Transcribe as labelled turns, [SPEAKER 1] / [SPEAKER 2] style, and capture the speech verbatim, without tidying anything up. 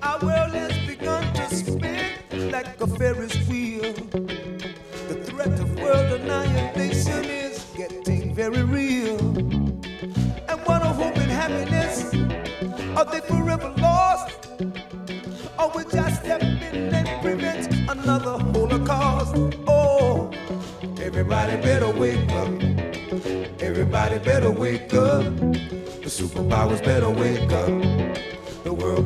[SPEAKER 1] Our world has begun to spin like a Ferris wheel. The threat of world annihilation is getting very real. And what a hope and happiness, are they forever lost? Or we just step in and prevent another Holocaust? Oh, everybody better wake up. Everybody better wake up. The superpowers better wake up. The world